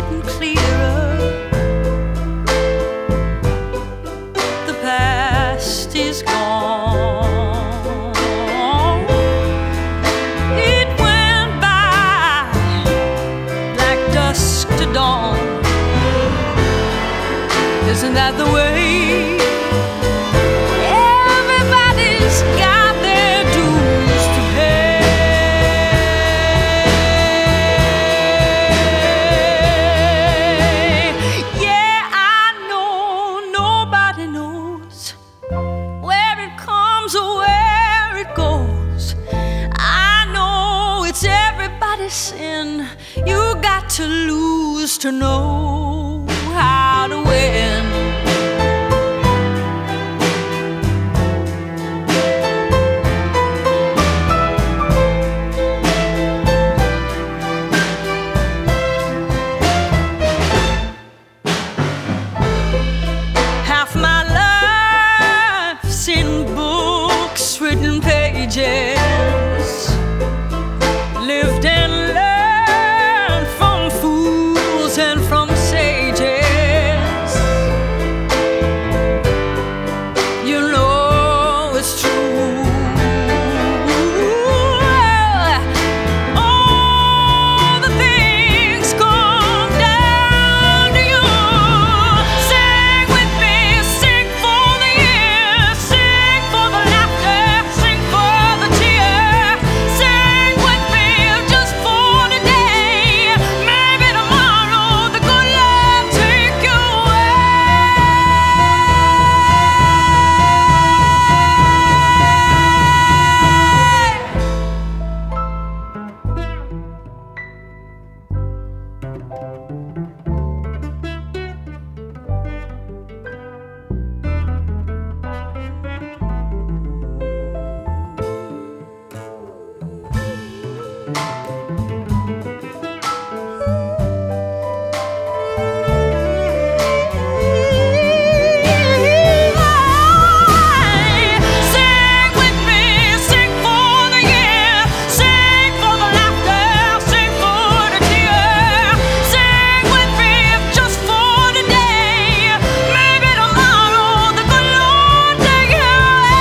getting clearer. The past is gone. It went by like dusk to dawn. Isn't that the way? Everybody's got their dues to pay. Yeah, I know nobody knows where it comes or where it goes. I know it's everybody's sin. You got to lose to know how to win. Half my life's in books, written pages, lived and learned from fools and from sages. You know it's true. All the things come down to you. Sing with me, sing for the years, sing for the laughter, sing for the tears. Sing with me just for today. Maybe tomorrow the good Lord take you Sing with me, sing for the year, sing for the laughter, sing for the tears. Sing with me just for today. Maybe tomorrow the good Lord take you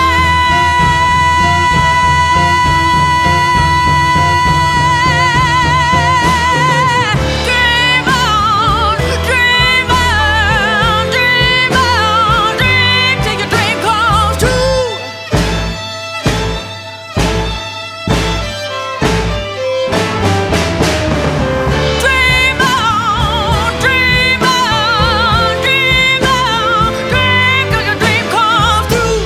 Dream on, dream on, dream on, dream till your dream comes true. Dream on, dream on, dream on, dream till your dream comes true.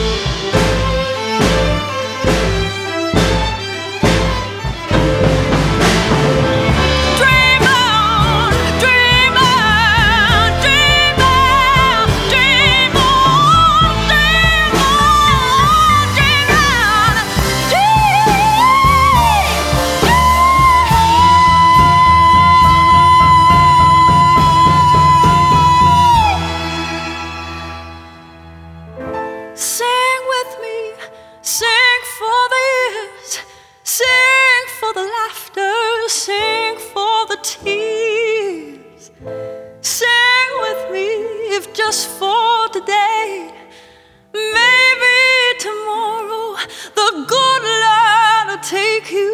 Dream on, dream on, dream on, dream on, dream on, dream on, Sing with me, sing for the years, sing for the laughter, sing for the tears. Sing with me if just for today. Maybe tomorrow the good Lord will take you